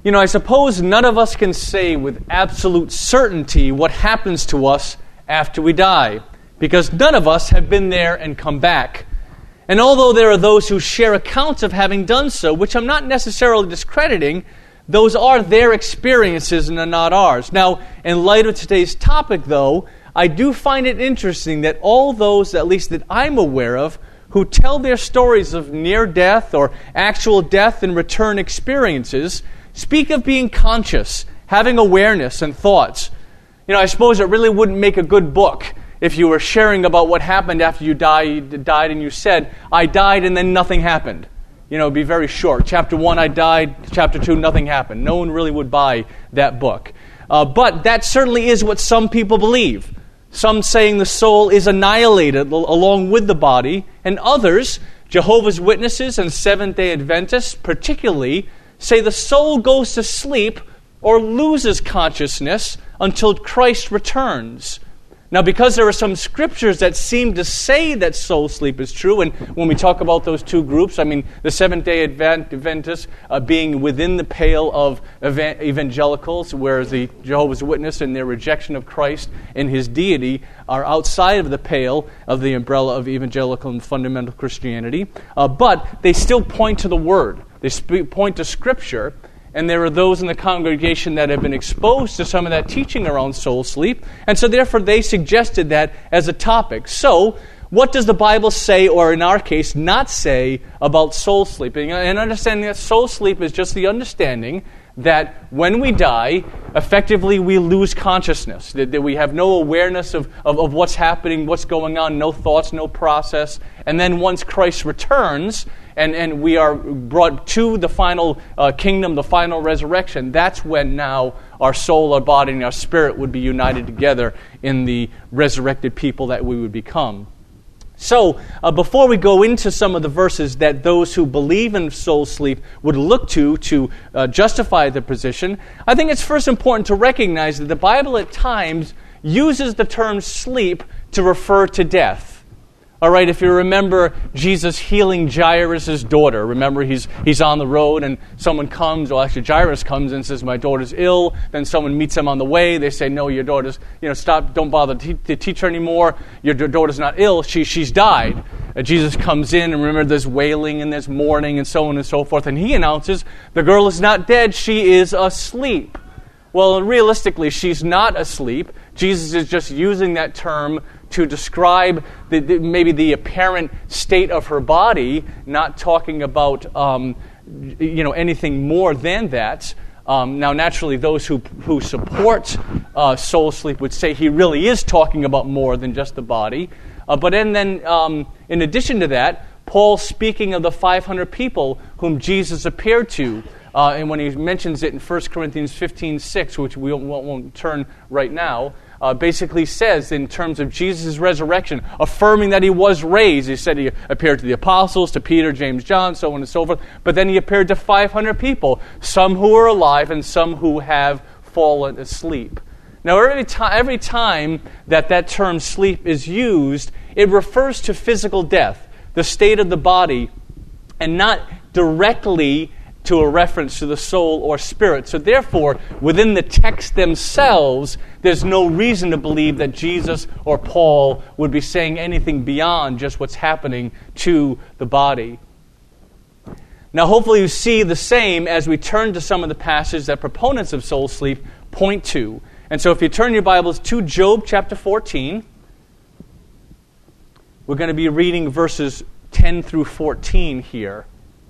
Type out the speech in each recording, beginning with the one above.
I suppose none of us can say with absolute certainty what happens to us after we die, because none of us have been there and come back. And although there are those who share accounts of having done so, which I'm not necessarily discrediting, those are their experiences and are not ours. Now, in light of today's topic, though, I do find it interesting that all those, at least that I'm aware of, who tell their stories of near death or actual death and return experiences speak of being conscious, having awareness and thoughts. I suppose it really wouldn't make a good book if you were sharing about what happened after you died and you said, I died and then nothing happened. It'd be very short. Chapter 1, I died. Chapter 2, nothing happened. No one really would buy that book. But that certainly is what some people believe. Some saying the soul is annihilated along with the body, and others, Jehovah's Witnesses and Seventh-day Adventists particularly, say the soul goes to sleep or loses consciousness until Christ returns. Now, because there are some scriptures that seem to say that soul sleep is true, and when we talk about those two groups, the Seventh-day Adventists being within the pale of evangelicals, whereas the Jehovah's Witness and their rejection of Christ and His deity are outside of the pale of the umbrella of evangelical and fundamental Christianity. But they still point to the Word. They point to Scripture. And there are those in the congregation that have been exposed to some of that teaching around soul sleep. And so therefore they suggested that as a topic. So what does the Bible say, or in our case, not say about soul sleeping? And understanding that soul sleep is just the understanding that when we die, effectively we lose consciousness, that we have no awareness of what's happening, what's going on, no thoughts, no process. And then once Christ returns, and we are brought to the final kingdom, the final resurrection, that's when now our soul, our body, and our spirit would be united together in the resurrected people that we would become. So, before we go into some of the verses that those who believe in soul sleep would look to justify the position, I think it's first important to recognize that the Bible at times uses the term sleep to refer to death. All right, if you remember Jesus healing Jairus' daughter, remember he's on the road and someone comes, or actually Jairus comes and says, my daughter's ill. Then someone meets him on the way. They say, no, your daughter's, stop, don't bother to teach her anymore. Your daughter's not ill, she's died. Jesus comes in, and remember there's wailing and there's mourning and so on and so forth. And he announces, the girl is not dead, she is asleep. Well, realistically, she's not asleep. Jesus is just using that term to describe maybe the apparent state of her body, not talking about anything more than that. Now, naturally, those who support soul sleep would say he really is talking about more than just the body. But then, in addition to that, Paul, speaking of the 500 people whom Jesus appeared to, and when he mentions it in 1 Corinthians 15:6, which we won't turn right now, basically says in terms of Jesus' resurrection, affirming that he was raised. He said he appeared to the apostles, to Peter, James, John, so on and so forth. But then he appeared to 500 people, some who are alive and some who have fallen asleep. Now, every time that term sleep is used, it refers to physical death, the state of the body, and not directly to a reference to the soul or spirit. So therefore, within the text themselves, there's no reason to believe that Jesus or Paul would be saying anything beyond just what's happening to the body. Now, hopefully you see the same as we turn to some of the passages that proponents of soul sleep point to. And so if you turn your Bibles to Job chapter 14, we're going to be reading verses 10 through 14 here.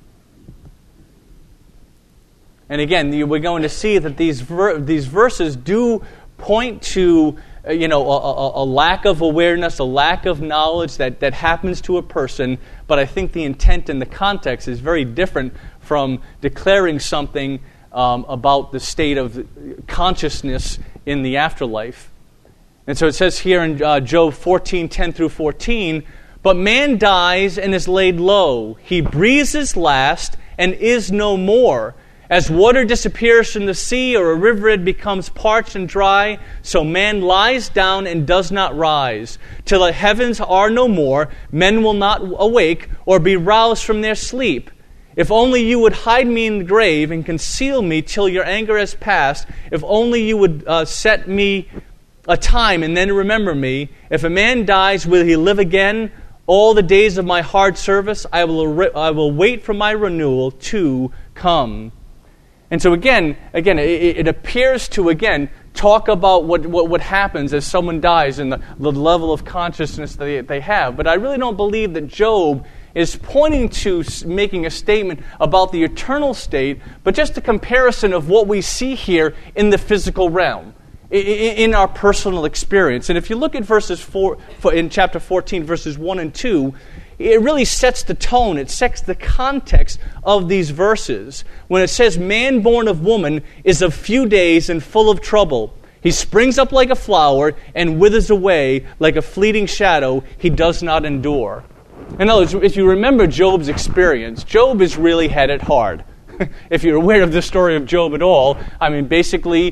And again, we're going to see that these verses do point to a lack of awareness, a lack of knowledge that happens to a person. But I think the intent and the context is very different from declaring something about the state of consciousness in the afterlife. And so it says here in Job 14, 10 through 14, but man dies and is laid low. He breathes his last and is no more. As water disappears from the sea, or a riverbed becomes parched and dry, so man lies down and does not rise. Till the heavens are no more, men will not awake or be roused from their sleep. If only you would hide me in the grave and conceal me till your anger has passed. If only you would set me a time and then remember me. If a man dies, will he live again? All the days of my hard service, I will wait for my renewal to come. And so again, it appears to, talk about what happens as someone dies and the level of consciousness that they have. But I really don't believe that Job is pointing to making a statement about the eternal state, but just a comparison of what we see here in the physical realm, in our personal experience. And if you look at in chapter 14, verses 1 and 2, it really sets the tone, it sets the context of these verses. When it says, man born of woman is of few days and full of trouble. He springs up like a flower and withers away like a fleeting shadow. He does not endure. In other words, if you remember Job's experience, Job has really had it hard. If you're aware of the story of Job at all, basically,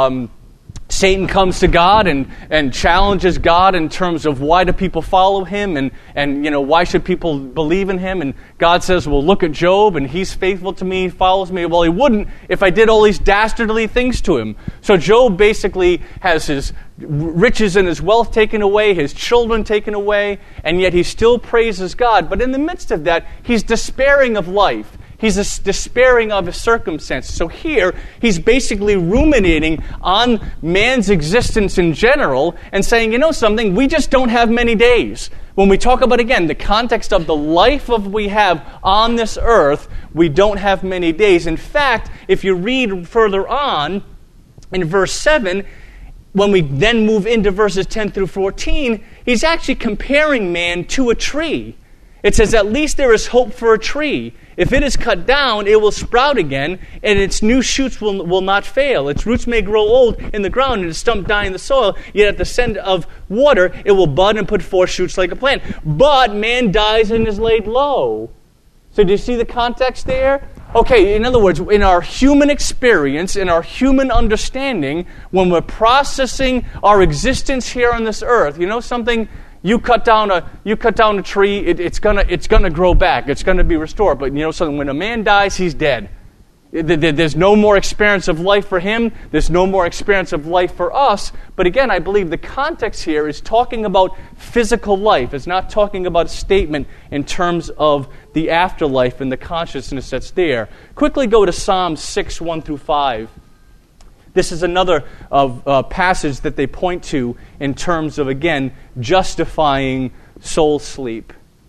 Satan comes to God and challenges God in terms of why do people follow him and why should people believe in him? And God says, well, look at Job and he's faithful to me, he follows me. Well, he wouldn't if I did all these dastardly things to him. So Job basically has his riches and his wealth taken away, his children taken away, and yet he still praises God. But in the midst of that, he's despairing of life. He's despairing of his circumstances. So here, he's basically ruminating on man's existence in general and saying, you know something, we just don't have many days. When we talk about, again, the context of the life we have on this earth, we don't have many days. In fact, if you read further on, in verse 7, when we then move into verses 10 through 14, he's actually comparing man to a tree. It says, at least there is hope for a tree. If it is cut down, it will sprout again, and its new shoots will not fail. Its roots may grow old in the ground, and its stump die in the soil, yet at the scent of water it will bud and put forth shoots like a plant. But man dies and is laid low. So do you see the context there? Okay, in other words, in our human experience, in our human understanding, when we're processing our existence here on this earth, you know something? You cut down a tree, it's gonna grow back. It's gonna be restored. But you know something? When a man dies, he's dead. There's no more experience of life for him. There's no more experience of life for us. But again, I believe the context here is talking about physical life. It's not talking about a statement in terms of the afterlife and the consciousness that's there. Quickly go to Psalm 6, 1 through 5. This is another passage that they point to in terms of, again, justifying soul sleep.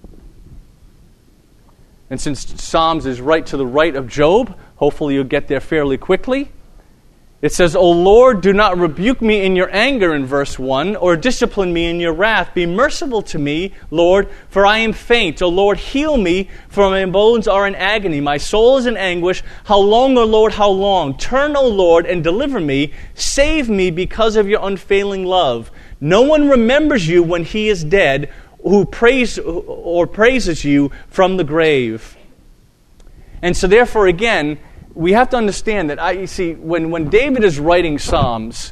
And since Psalms is right to the right of Job, hopefully you'll get there fairly quickly. It says, O Lord, do not rebuke me in your anger, in verse 1, or discipline me in your wrath. Be merciful to me, Lord, for I am faint. O Lord, heal me, for my bones are in agony. My soul is in anguish. How long, O Lord, how long? Turn, O Lord, and deliver me. Save me because of your unfailing love. No one remembers you when he is dead, who praises you from the grave. And so therefore, again, we have to understand that when David is writing Psalms,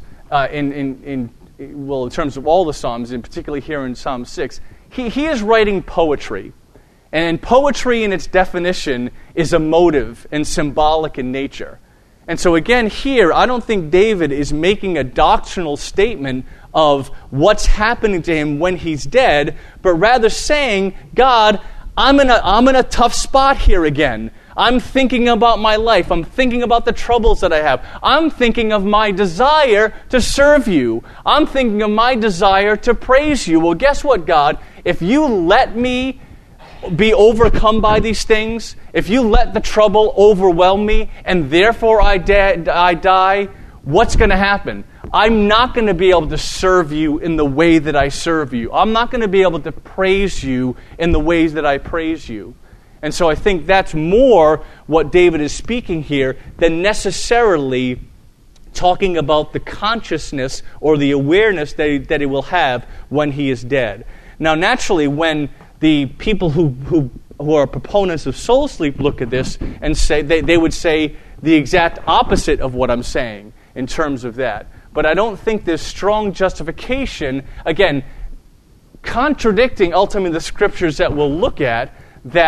in terms of all the Psalms, and particularly here in Psalm 6, he is writing poetry. And poetry in its definition is emotive and symbolic in nature. And so again here, I don't think David is making a doctrinal statement of what's happening to him when he's dead, but rather saying, God, I'm in a tough spot here again. I'm thinking about my life. I'm thinking about the troubles that I have. I'm thinking of my desire to serve you. I'm thinking of my desire to praise you. Well, guess what, God? If you let me be overcome by these things, if you let the trouble overwhelm me, and therefore I die, what's going to happen? I'm not going to be able to serve you in the way that I serve you. I'm not going to be able to praise you in the ways that I praise you. And so I think that's more what David is speaking here than necessarily talking about the consciousness or the awareness that he will have when he is dead. Now, naturally, when the people who are proponents of soul sleep look at this and say, they would say the exact opposite of what I'm saying in terms of that. But I don't think there's strong justification, again, contradicting ultimately the scriptures that we'll look at, that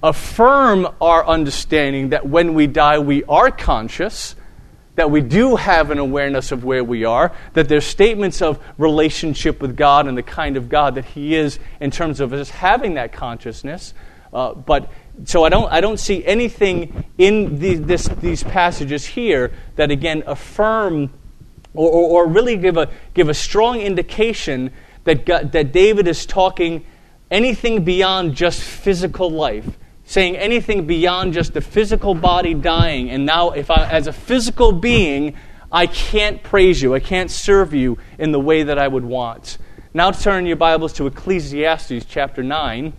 affirm our understanding that when we die, we are conscious, that we do have an awareness of where we are, that there's statements of relationship with God and the kind of God that He is in terms of us having that consciousness. So I don't see anything in these passages here that again affirm or really give a strong indication that David is talking anything beyond just physical life, saying anything beyond just the physical body dying. And now, if I, as a physical being, I can't praise you, I can't serve you in the way that I would want. Now turn your Bibles to Ecclesiastes chapter 9.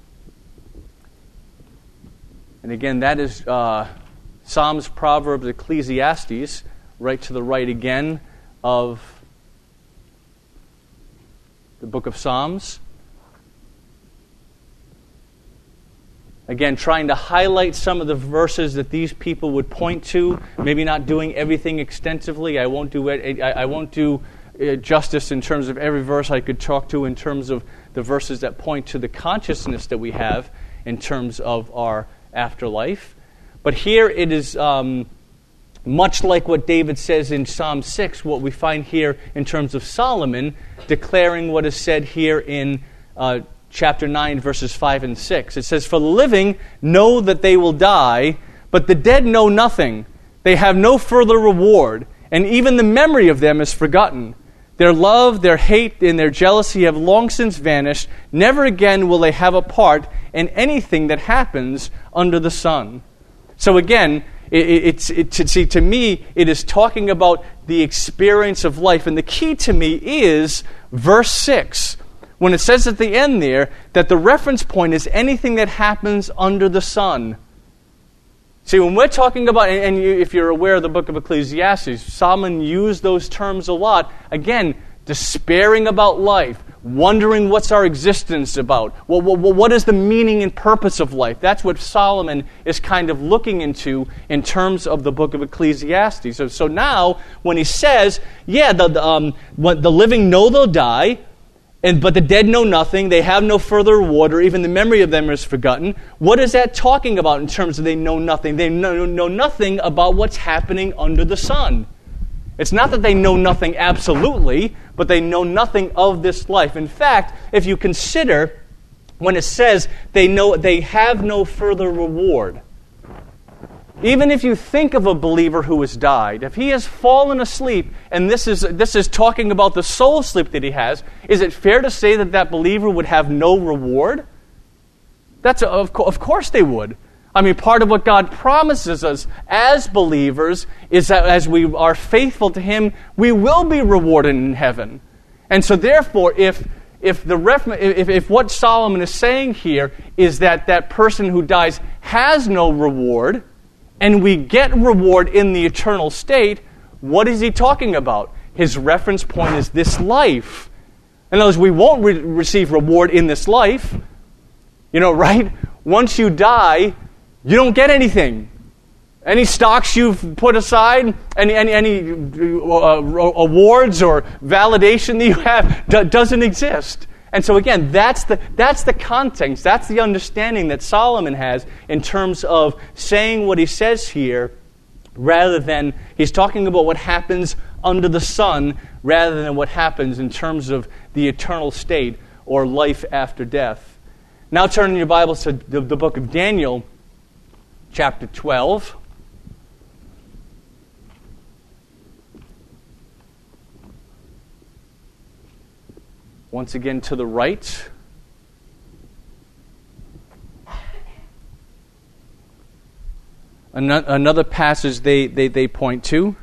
And again, that is Psalms, Proverbs, Ecclesiastes, right to the right again of the book of Psalms. Again, trying to highlight some of the verses that these people would point to, maybe not doing everything extensively. I won't do justice in terms of every verse I could talk to in terms of the verses that point to the consciousness that we have in terms of our afterlife. But here it is much like what David says in Psalm 6, what we find here in terms of Solomon declaring what is said here in chapter 9, verses 5 and 6. It says, "For the living know that they will die, but the dead know nothing. They have no further reward, and even the memory of them is forgotten. Their love, their hate, and their jealousy have long since vanished. Never again will they have a part in anything that happens under the sun." So again, to me, it is talking about the experience of life. And the key to me is verse 6. When it says at the end there that the reference point is anything that happens under the sun. See, when we're talking about, and if you're aware of the book of Ecclesiastes, Solomon used those terms a lot. Again, despairing about life, wondering what's our existence about. Well, what is the meaning and purpose of life? That's what Solomon is kind of looking into in terms of the book of Ecclesiastes. So now, when he says, the living know they'll die, but the dead know nothing, they have no further reward, or even the memory of them is forgotten. What is that talking about in terms of they know nothing? They know nothing about what's happening under the sun. It's not that they know nothing absolutely, but they know nothing of this life. In fact, if you consider when it says they have no further reward, even if you think of a believer who has died, if he has fallen asleep, and this is talking about the soul sleep that he has, is it fair to say that believer would have no reward? Of course they would. I mean, part of what God promises us as believers is that as we are faithful to Him, we will be rewarded in heaven. And so therefore, if what Solomon is saying here is that person who dies has no reward, and we get reward in the eternal state, what is he talking about? His reference point is this life. In other words, we won't receive reward in this life. Right? Once you die, you don't get anything. Any stocks you've put aside, any awards or validation that you have doesn't exist. And so again, that's the context, that's the understanding that Solomon has in terms of saying what he says here, rather than he's talking about what happens under the sun, rather than what happens in terms of the eternal state or life after death. Now turn in your Bibles to the book of Daniel, chapter 12. Once again to the right. Another passage they point to.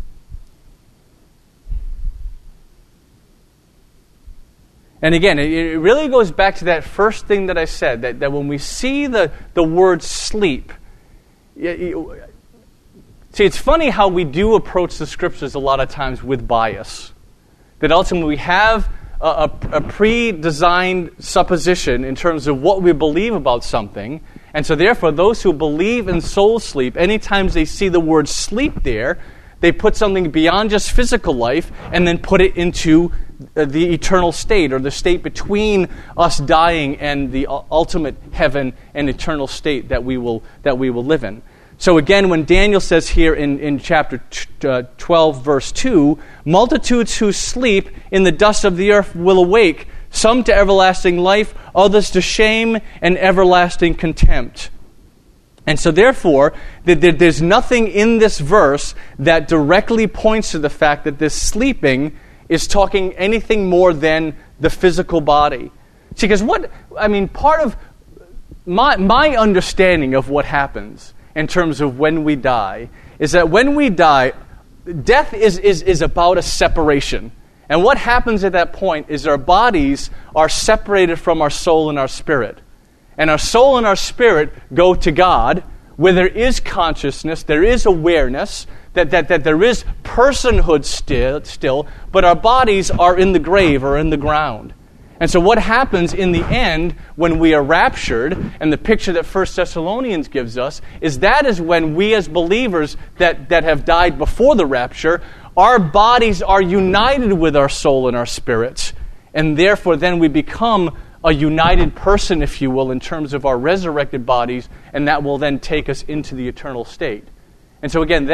And again, it really goes back to that first thing that I said, that when we see the word sleep, see, it's funny how we do approach the Scriptures a lot of times with bias. That ultimately we have a pre-designed supposition in terms of what we believe about something. And so therefore, those who believe in soul sleep, anytime they see the word sleep there, they put something beyond just physical life and then put it into the eternal state, or the state between us dying and the ultimate heaven and eternal state that we will live in. So again, when Daniel says here in chapter 12, verse 2, multitudes who sleep in the dust of the earth will awake, some to everlasting life, others to shame and everlasting contempt. And so therefore, there's nothing in this verse that directly points to the fact that this sleeping is talking anything more than the physical body. See, because part of my understanding of what happens in terms of when we die is that when we die, death is about a separation. And what happens at that point is our bodies are separated from our soul and our spirit. And our soul and our spirit go to God, where there is consciousness, there is awareness, that there is personhood still, but our bodies are in the grave or in the ground. And so what happens in the end when we are raptured, and the picture that 1 Thessalonians gives us, is when we as believers that have died before the rapture, our bodies are united with our soul and our spirits. And therefore then we become a united person, if you will, in terms of our resurrected bodies, and that will then take us into the eternal state. And so again,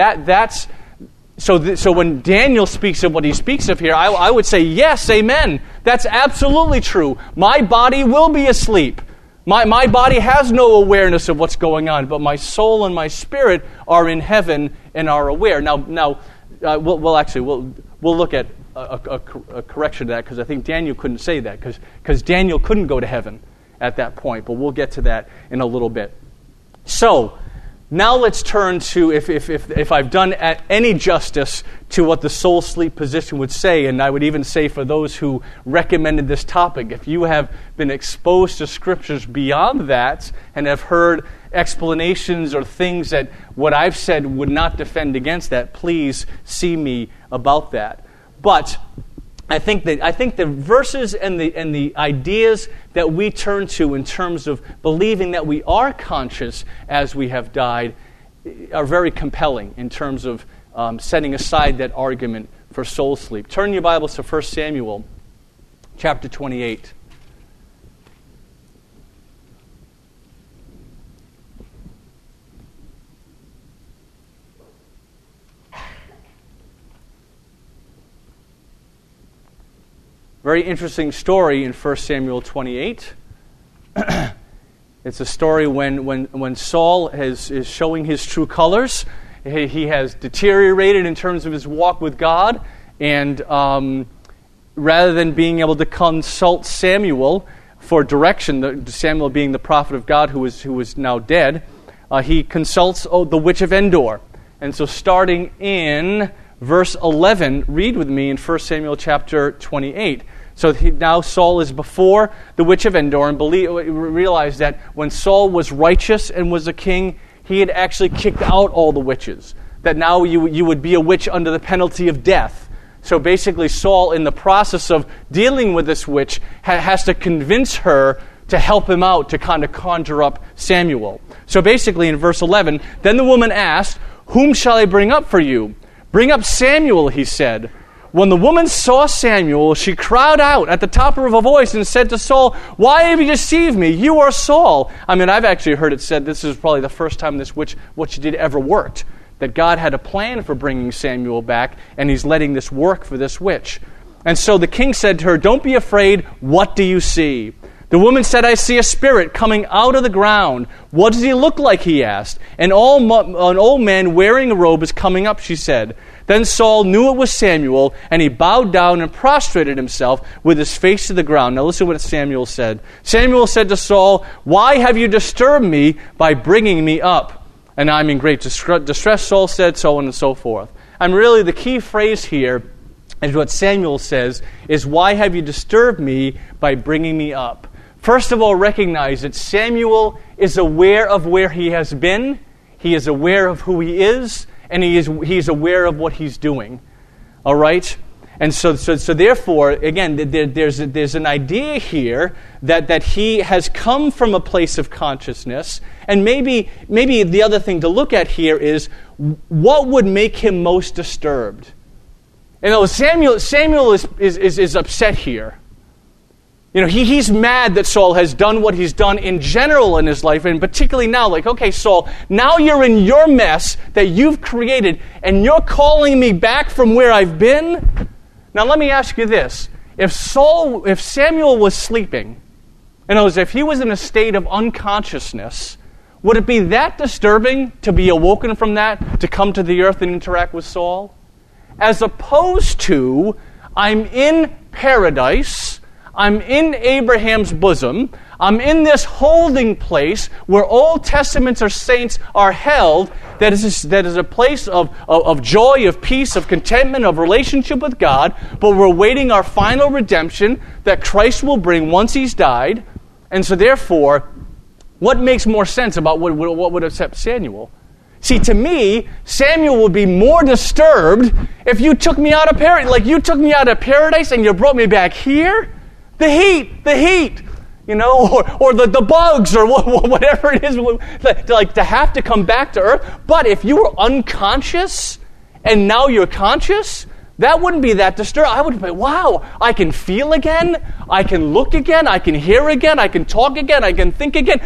So when Daniel speaks of what he speaks of here, I would say, yes, amen. That's absolutely true. My body will be asleep. My body has no awareness of what's going on, but my soul and my spirit are in heaven and are aware. Now, we'll look at a correction to that, because I think Daniel couldn't say that, because Daniel couldn't go to heaven at that point. But we'll get to that in a little bit. So now let's turn to, if I've done any justice to what the soul sleep position would say, and I would even say for those who recommended this topic, if you have been exposed to scriptures beyond that and have heard explanations or things that what I've said would not defend against that, please see me about that. But I think the verses and the ideas that we turn to in terms of believing that we are conscious as we have died are very compelling in terms of setting aside that argument for soul sleep. Turn your Bibles to 1 Samuel chapter 28. Very interesting story in 1 Samuel 28. It's a story when Saul is showing his true colors. He has deteriorated in terms of his walk with God, and rather than being able to consult Samuel for direction, Samuel being the prophet of God who was now dead, he consults the witch of Endor. And so starting in verse 11, read with me in 1 Samuel chapter 28. So now Saul is before the witch of Endor, and realized that when Saul was righteous and was a king, he had actually kicked out all the witches. That now you would be a witch under the penalty of death. So basically Saul, in the process of dealing with this witch, has to convince her to help him out to kind of conjure up Samuel. So basically in verse 11, then the woman asked, "Whom shall I bring up for you?" "Bring up Samuel," he said. When the woman saw Samuel, she cried out at the top of her voice and said to Saul, "Why have you deceived me? You are Saul." I mean, I've actually heard it said this is probably the first time this witch, what she did, ever worked. That God had a plan for bringing Samuel back, and he's letting this work for this witch. And so the king said to her, "Don't be afraid. What do you see?" The woman said, "I see a spirit coming out of the ground." "What does he look like?" he asked. An old man wearing a robe is coming up," she said. Then Saul knew it was Samuel, and he bowed down and prostrated himself with his face to the ground. Now listen to what Samuel said. Samuel said to Saul, "Why have you disturbed me by bringing me up?" "And I'm in great distress," Saul said, so on and so forth. And really the key phrase here is what Samuel says, is, "Why have you disturbed me by bringing me up?" First of all, recognize that Samuel is aware of where he has been, he is aware of who he is, and he's aware of what he's doing. All right? And so therefore, again, there's an idea here that he has come from a place of consciousness, and maybe the other thing to look at here is, what would make him most disturbed? And Samuel is upset here. He's mad that Saul has done what he's done in general in his life, and particularly now, like, okay, Saul, now you're in your mess that you've created, and you're calling me back from where I've been? Now let me ask you this. If Samuel was sleeping, in other words, if he was in a state of unconsciousness, would it be that disturbing to be awoken from that, to come to the earth and interact with Saul? As opposed to, I'm in paradise, I'm in Abraham's bosom, I'm in this holding place where Old Testament saints are held, that is a place of joy, of peace, of contentment, of relationship with God, but we're waiting our final redemption that Christ will bring once he's died. And so therefore, what makes more sense about what would upset Samuel? See, to me, Samuel would be more disturbed if you took me out of paradise. Like, you took me out of paradise and you brought me back here? The heat, or the bugs, or whatever it is, to have to come back to earth. But if you were unconscious and now you're conscious, that wouldn't be that disturbing. I would be, wow, I can feel again, I can look again, I can hear again, I can talk again, I can think again.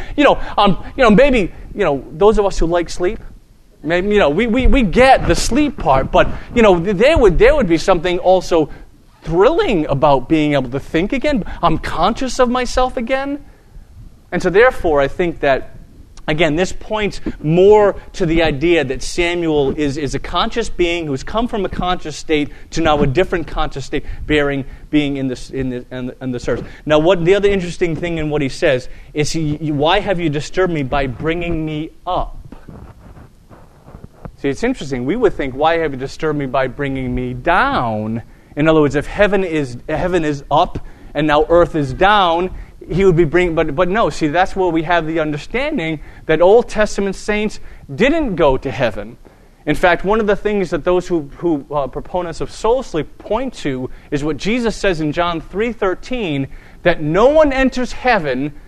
Maybe, those of us who like sleep, maybe, we get the sleep part, but, there would be something also thrilling about being able to think again. I'm conscious of myself again. And so therefore, I think that, again, this points more to the idea that Samuel is a conscious being who's come from a conscious state to now a different conscious state, being in the earth. Now, what the other interesting thing in what he says is, why have you disturbed me by bringing me up? See, it's interesting. We would think, why have you disturbed me by bringing me down? In other words, if heaven is up and now earth is down, he would be bringing, but no, see, that's where we have the understanding that Old Testament saints didn't go to heaven. In fact, one of the things that those who proponents of soul sleep point to is what Jesus says in John 3:13, that no one enters heaven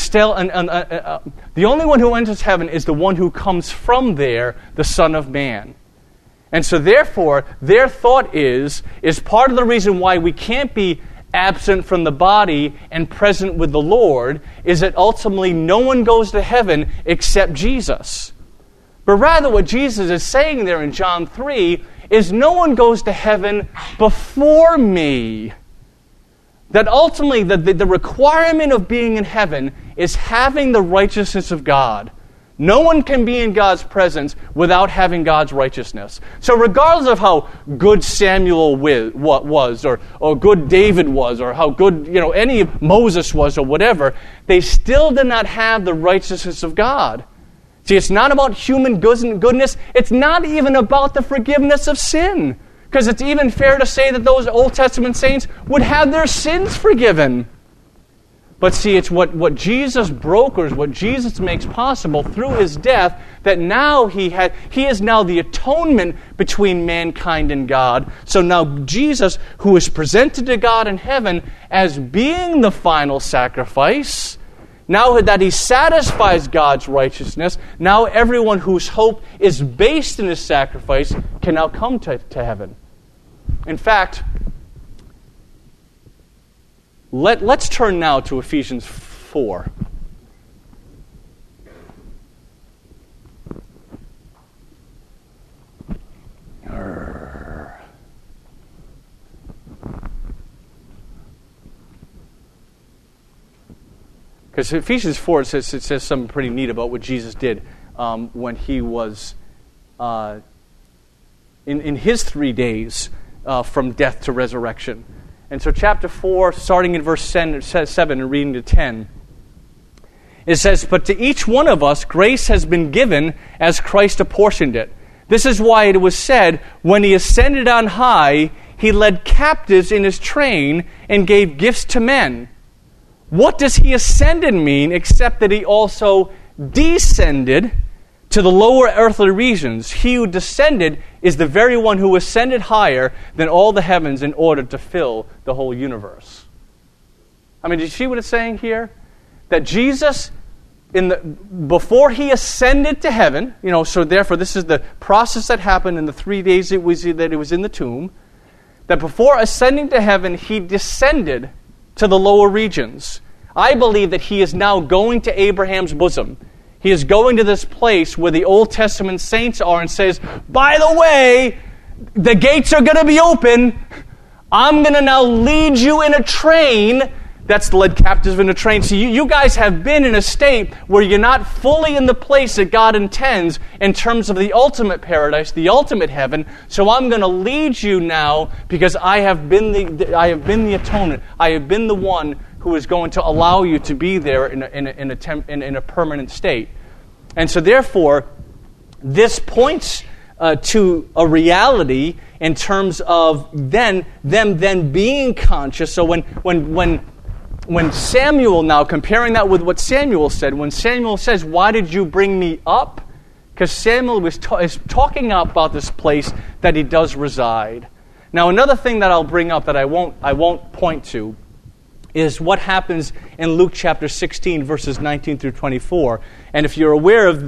the only one who enters heaven is the one who comes from there, the Son of Man. And so therefore, their thought is part of the reason why we can't be absent from the body and present with the Lord is that ultimately no one goes to heaven except Jesus. But rather what Jesus is saying there in John 3 is no one goes to heaven before me. That ultimately the requirement of being in heaven is having the righteousness of God. No one can be in God's presence without having God's righteousness. So regardless of how good Samuel was, or good David was, or how good any Moses was, or whatever, they still did not have the righteousness of God. See, it's not about human goodness. It's not even about the forgiveness of sin. Because it's even fair to say that those Old Testament saints would have their sins forgiven. But see, it's what Jesus brokers, what Jesus makes possible through his death, that now he is now the atonement between mankind and God. So now Jesus, who is presented to God in heaven as being the final sacrifice, now that he satisfies God's righteousness, now everyone whose hope is based in his sacrifice can now come to heaven. In fact, let's turn now to Ephesians 4. Because Ephesians 4 it says something pretty neat about what Jesus did when he was in his 3 days from death to resurrection. And so chapter 4, starting in verse 7 and reading to 10, it says, "But to each one of us grace has been given as Christ apportioned it. This is why it was said, when he ascended on high, he led captives in his train and gave gifts to men. What does he ascended mean except that he also descended to the lower earthly regions? He who descended is the very one who ascended higher than all the heavens in order to fill the whole universe." I mean, do you see what it's saying here? That Jesus, before he ascended to heaven, so therefore this is the process that happened in the 3 days that it was in the tomb, that before ascending to heaven, he descended to the lower regions. I believe that he is now going to Abraham's bosom. He is going to this place where the Old Testament saints are and says, by the way, the gates are going to be open. I'm going to now lead you in a train. That's led captives in a train. So you guys have been in a state where you're not fully in the place that God intends in terms of the ultimate paradise, the ultimate heaven. So I'm going to lead you now because I have been the atonement. I have been the one who is going to allow you to be there in a permanent state. And so therefore, this points to a reality in terms of them being conscious. So when Samuel, now comparing that with what Samuel said, when Samuel says, why did you bring me up? Because Samuel is talking about this place that he does reside. Now another thing that I'll bring up that I won't point to is what happens in Luke chapter 16, verses 19 through 24. And if you're aware of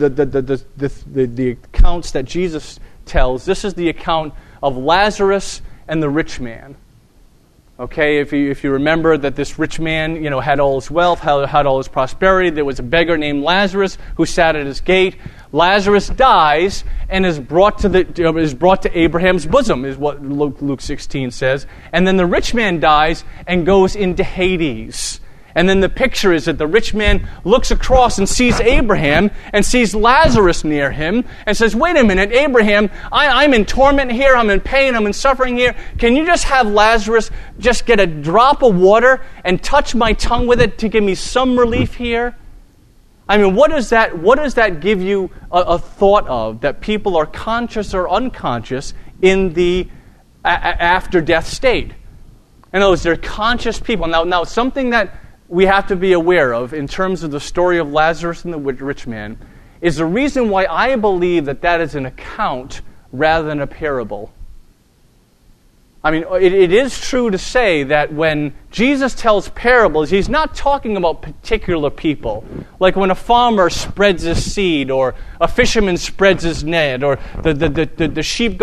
the accounts that Jesus tells, this is the account of Lazarus and the rich man. Okay, if you remember that this rich man, had all his wealth, had all his prosperity, there was a beggar named Lazarus who sat at his gate. Lazarus dies and is brought to Abraham's bosom, is what Luke 16 says. And then the rich man dies and goes into Hades. And then the picture is that the rich man looks across and sees Abraham and sees Lazarus near him and says, wait a minute, Abraham, I'm in torment here, I'm in pain, I'm in suffering here. Can you just have Lazarus just get a drop of water and touch my tongue with it to give me some relief here? I mean, what does that give you a thought of, that people are conscious or unconscious in the after-death state? In other words, they're conscious people. Now, something that we have to be aware of in terms of the story of Lazarus and the rich man is the reason why I believe that is an account rather than a parable. I mean, it is true to say that when Jesus tells parables, he's not talking about particular people. Like when a farmer spreads his seed, or a fisherman spreads his net, or the sheep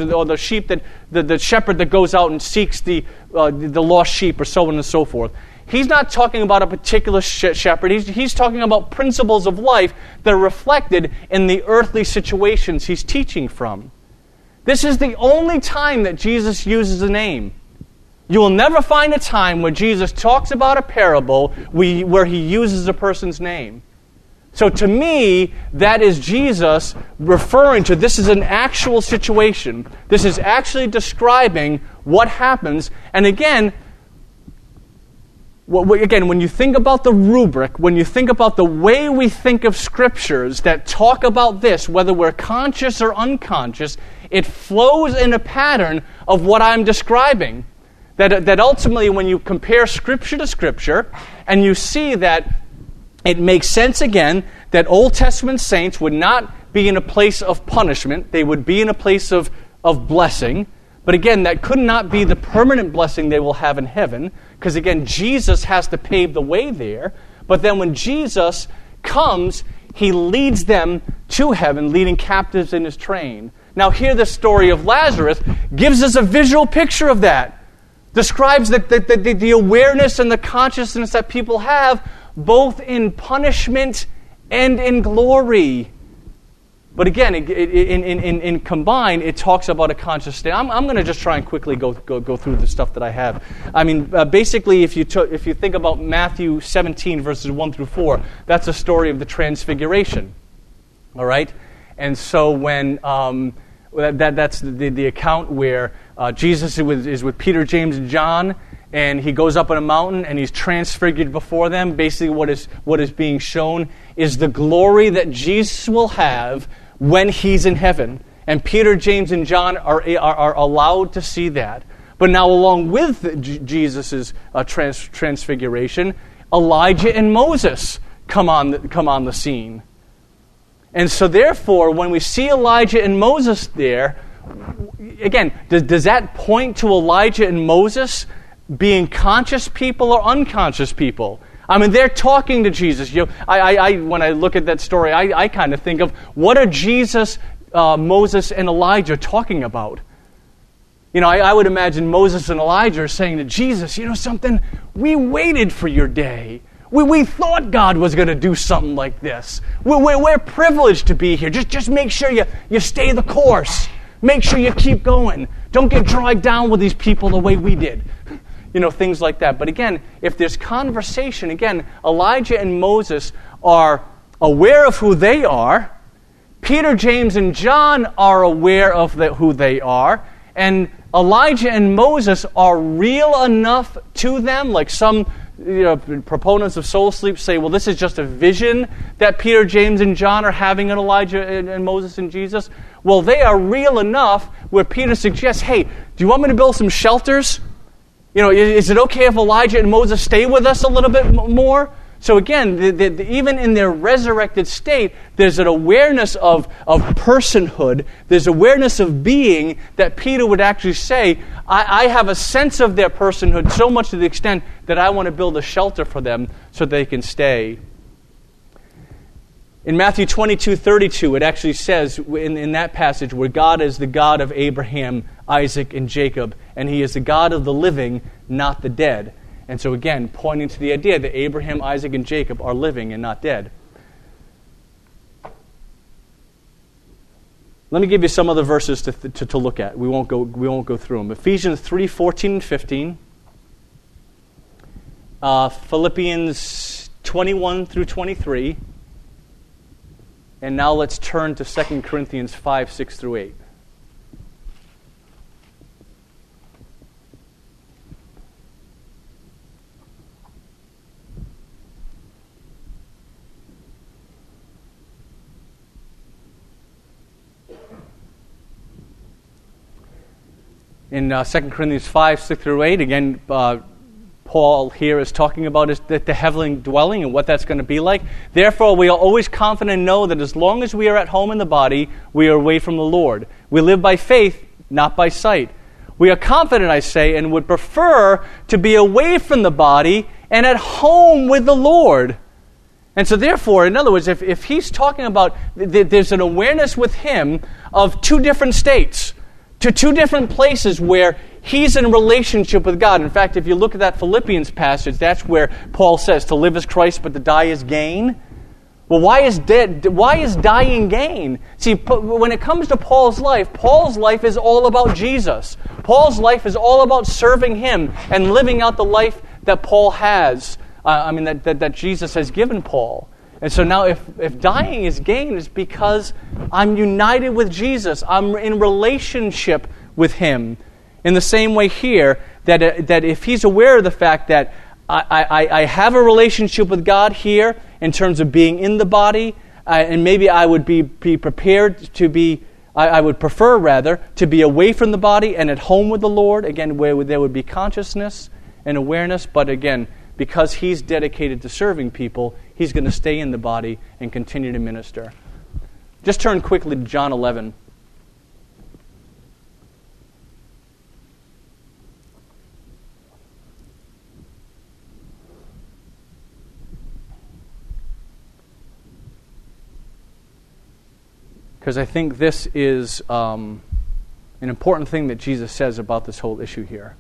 the shepherd that goes out and seeks the lost sheep, or so on and so forth. He's not talking about a particular shepherd. He's talking about principles of life that are reflected in the earthly situations he's teaching from. This is the only time that Jesus uses a name. You will never find a time where Jesus talks about a parable where he uses a person's name. So to me, that is Jesus referring to, this is an actual situation. This is actually describing what happens. And again, when you think about the rubric, when you think about the way we think of scriptures that talk about this, whether we're conscious or unconscious, it flows in a pattern of what I'm describing. That ultimately, when you compare scripture to scripture, and you see that it makes sense again that Old Testament saints would not be in a place of punishment, they would be in a place of blessing. But again, that could not be the permanent blessing they will have in heaven, because again, Jesus has to pave the way there. But then when Jesus comes, he leads them to heaven, leading captives in his train. Now here the story of Lazarus gives us a visual picture of that. Describes the awareness and the consciousness that people have, both in punishment and in glory. But again, in combined, it talks about a conscious state. I'm going to just try and quickly go through the stuff that I have. I mean, basically, if you think about Matthew 17, verses 1 through 4, that's a story of the Transfiguration. All right? And so when that's the account where Jesus is with Peter, James, and John, and he goes up on a mountain and he's transfigured before them. Basically, what is being shown is the glory that Jesus will have when he's in heaven. And Peter, James, and John are allowed to see that. But now, along with Jesus' transfiguration, Elijah and Moses come on the scene. And so therefore, when we see Elijah and Moses there, again, does that point to Elijah and Moses being conscious people or unconscious people? I mean, they're talking to Jesus. When I look at that story, I kind of think of, what are Jesus, Moses, and Elijah talking about? I would imagine Moses and Elijah are saying to Jesus, you know something? We waited for your day. We thought God was going to do something like this. We're privileged to be here. Just make sure you stay the course. Make sure you keep going. Don't get dragged down with these people the way we did. Things like that. But again, if there's conversation, again, Elijah and Moses are aware of who they are. Peter, James, and John are aware of who they are. And Elijah and Moses are real enough to them, like some proponents of soul sleep say, well, this is just a vision that Peter, James, and John are having in Elijah and Moses and Jesus. Well, they are real enough where Peter suggests, hey, do you want me to build some shelters? Is it okay if Elijah and Moses stay with us a little bit more? So again, even in their resurrected state, there's an awareness of personhood. There's awareness of being that Peter would actually say, I have a sense of their personhood so much to the extent that I want to build a shelter for them so they can stay. In Matthew 22:32, it actually says in that passage where God is the God of Abraham, Isaac, and Jacob, and He is the God of the living, not the dead. And so again, pointing to the idea that Abraham, Isaac, and Jacob are living and not dead. Let me give you some other verses to look at. We won't go through them. Ephesians 3:14 and 15. Philippians 21 through 23. And now let's turn to 2 Corinthians 5, 6 through 8. In 2 Corinthians 5, 6 through 8, again, Paul here is talking about the heavenly dwelling and what that's going to be like. Therefore, we are always confident and know that as long as we are at home in the body, we are away from the Lord. We live by faith, not by sight. We are confident, I say, and would prefer to be away from the body and at home with the Lord. And so therefore, in other words, if he's talking about, there's an awareness with him of two different states, to two different places where he's in relationship with God. In fact, if you look at that Philippians passage, that's where Paul says, to live is Christ, but to die is gain. Well, why is dying gain? See, when it comes to Paul's life is all about Jesus. Paul's life is all about serving Him and living out the life that Paul has, that Jesus has given Paul. And so now if dying is gain, it's because I'm united with Jesus. I'm in relationship with Him. In the same way here, that if he's aware of the fact that I have a relationship with God here in terms of being in the body, and maybe I would be prepared to be, I would prefer rather, to be away from the body and at home with the Lord, again, where there would be consciousness and awareness, but again, because he's dedicated to serving people, he's going to stay in the body and continue to minister. Just turn quickly to John 11. Because I think this is an important thing that Jesus says about this whole issue here.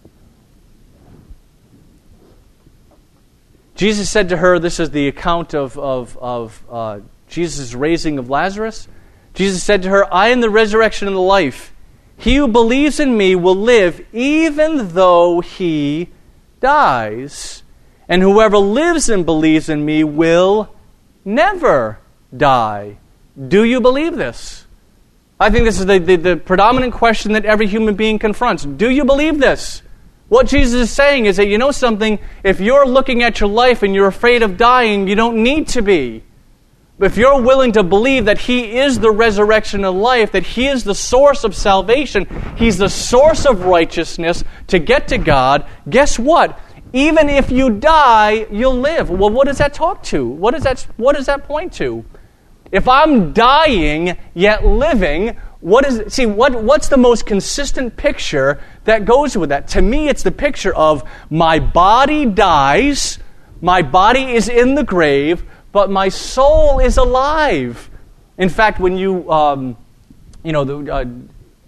Jesus said to her, this is the account of Jesus' raising of Lazarus. Jesus said to her, I am the resurrection and the life. He who believes in me will live even though he dies. And whoever lives and believes in me will never die. Do you believe this? I think this is the predominant question that every human being confronts. Do you believe this? What Jesus is saying is that, you know something, if you're looking at your life and you're afraid of dying, you don't need to be. But if you're willing to believe that He is the resurrection of life, that He is the source of salvation, He's the source of righteousness to get to God, guess what? Even if you die, you'll live. Well, what does that talk to? What does that point to? If I'm dying yet living, what's the most consistent picture that goes with that? To me, it's the picture of my body dies, my body is in the grave, but my soul is alive. In fact, when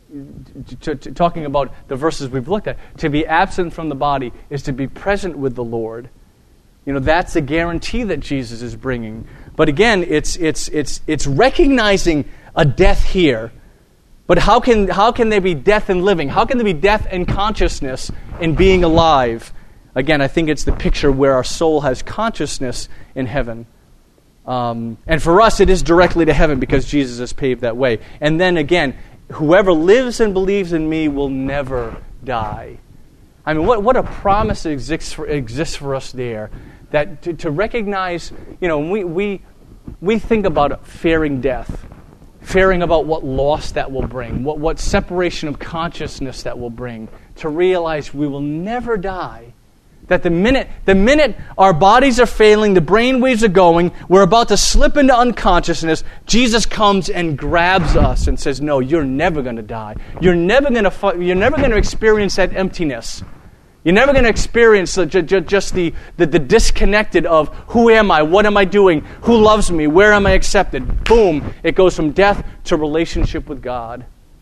talking about the verses we've looked at, to be absent from the body is to be present with the Lord. That's a guarantee that Jesus is bringing. But again, it's recognizing a death here. But how can there be death in living? How can there be death and consciousness in being alive? Again, I think it's the picture where our soul has consciousness in heaven. And for us, it is directly to heaven because Jesus has paved that way. And then again, whoever lives and believes in me will never die. I mean, what a promise exists for us there. That to recognize, we think about fearing death, fearing about what loss that will bring, what separation of consciousness that will bring, to realize we will never die. That the minute our bodies are failing, the brain waves are going, we're about to slip into unconsciousness, Jesus comes and grabs us and says, no, you're never going to die. You're never going to experience that emptiness. You're never going to experience just the disconnected of who am I, what am I doing, who loves me, where am I accepted. Boom, it goes from death to relationship with God.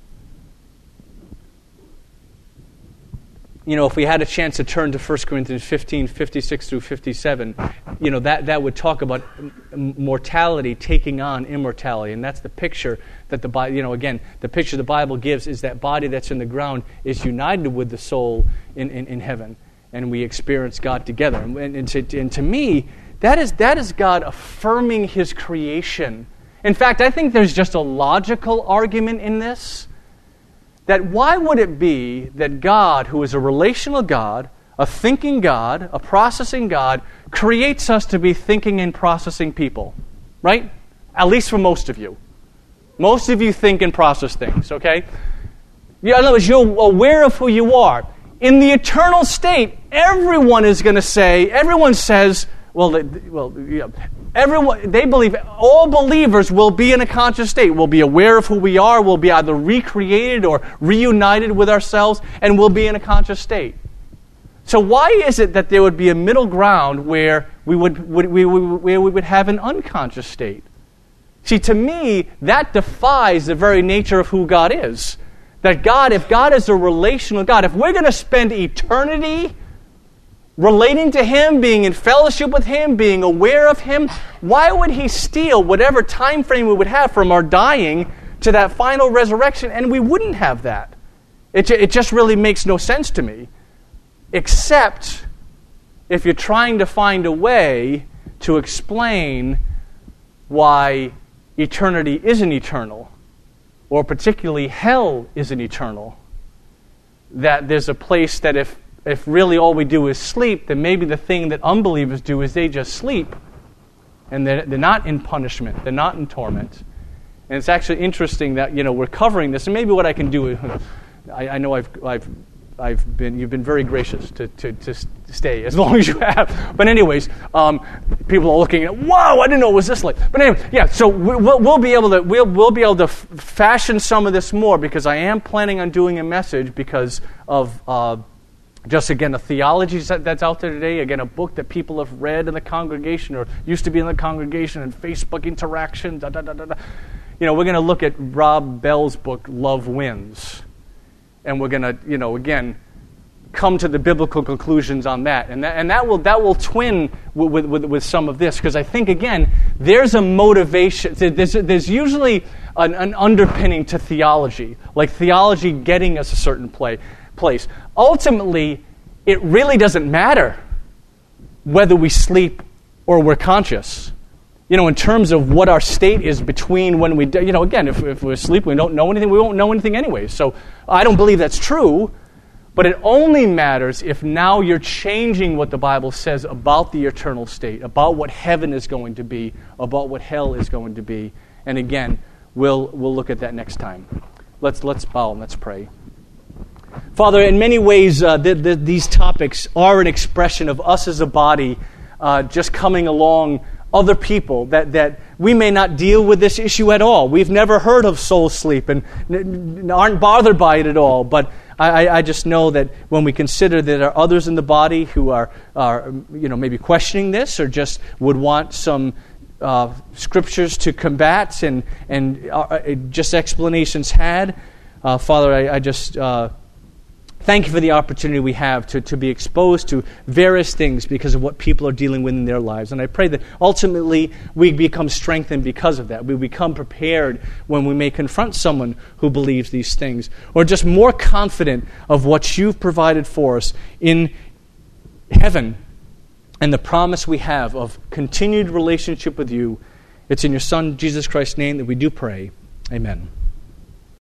If we had a chance to turn to 1 Corinthians 15, 56 through 57, that would talk about mortality taking on immortality. And that's the picture that the picture the Bible gives is that body that's in the ground is united with the soul in heaven. And we experience God together. And to me, that is God affirming His creation. In fact, I think there's just a logical argument in this. That why would it be that God, who is a relational God, a thinking God, a processing God, creates us to be thinking and processing people? Right? At least for most of you. Most of you think and process things, okay? In other words, you're aware of who you are. In the eternal state, everyone says, everyone, they believe, all believers will be in a conscious state. We'll be aware of who we are. We'll be either recreated or reunited with ourselves, and we'll be in a conscious state. So why is it that there would be a middle ground where we would have an unconscious state? See, to me, that defies the very nature of who God is. That God, if God is a relational God, if we're going to spend eternity relating to Him, being in fellowship with Him, being aware of Him, why would He steal whatever time frame we would have from our dying to that final resurrection? And we wouldn't have that. It just really makes no sense to me. Except if you're trying to find a way to explain why eternity isn't eternal, or particularly hell isn't eternal. That there's a place that if really all we do is sleep, then maybe the thing that unbelievers do is they just sleep. And they're not in punishment. They're not in torment. And it's actually interesting that, we're covering this. And maybe what I can do, I know you've been very gracious to stay as long as you have. But anyways, people are looking at, wow, I didn't know it was this late. But anyway, yeah, so we'll be able to fashion some of this more, because I am planning on doing a message because of just, again, a theology that's out there today. Again, a book that people have read in the congregation or used to be in the congregation, and Facebook interactions. We're going to look at Rob Bell's book, Love Wins. And we're going to, again, come to the biblical conclusions on that. And that will twin with some of this. Because I think, again, there's a motivation. There's usually an underpinning to theology. Like theology getting us a certain place. Ultimately, it really doesn't matter whether we sleep or we're conscious. In terms of what our state is between when we, again, if we're asleep, we don't know anything, we won't know anything anyway. So I don't believe that's true, but it only matters if now you're changing what the Bible says about the eternal state, about what heaven is going to be, about what hell is going to be. And again, we'll look at that next time. Let's bow and let's pray. Father, in many ways, these topics are an expression of us as a body just coming along other people that we may not deal with this issue at all. We've never heard of soul sleep and aren't bothered by it at all. But I just know that when we consider that there are others in the body who are maybe questioning this or just would want some scriptures to combat and just explanations had, Father, I just thank you for the opportunity we have to be exposed to various things because of what people are dealing with in their lives. And I pray that ultimately we become strengthened because of that. We become prepared when we may confront someone who believes these things, or just more confident of what you've provided for us in heaven and the promise we have of continued relationship with you. It's in your Son, Jesus Christ's name, that we do pray. Amen.